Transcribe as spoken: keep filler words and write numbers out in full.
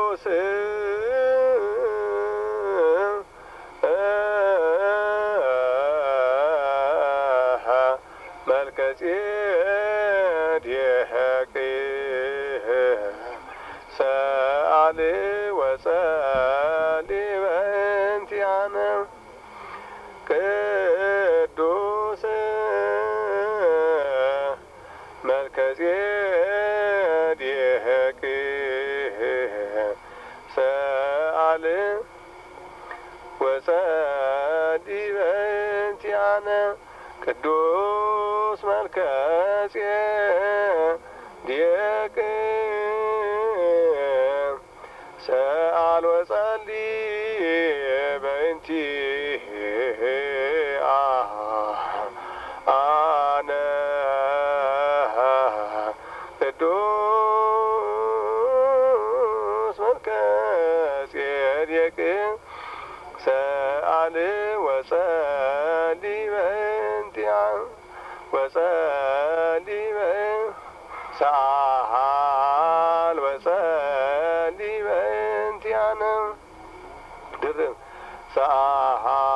ቅዱስ መልከጼዴቅ ሰአሊ ወጸሊ በእንቲአነ ቅዱስ መልከጼዴቅ ሰአሊ ወጸሊ በእንቲአነ ቅዱስ መልከጼዴቅ ሰአሊ ወጸሊ በእንቲአነ ቅዱስ መልከጼዴቅ ሰአሊ ወጸሊ በእንቲአነ ወጸሊ ሰአሊ ወጸሊ በእንቲአነ ድርብ ሰአሊ